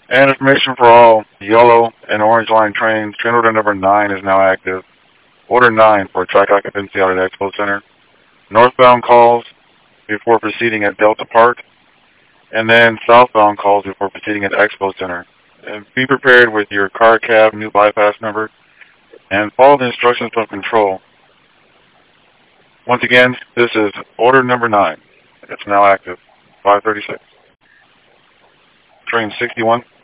And information for all yellow and orange line trains. Train order number 9 is now active. Order 9 for track occupancy out at Expo Center. Northbound calls before proceeding at Delta Park, and then southbound calls before proceeding at Expo Center. And be prepared with your car cab new bypass number and follow the instructions from control. Once again, this is order number 9. It's now active. 536. Train 61.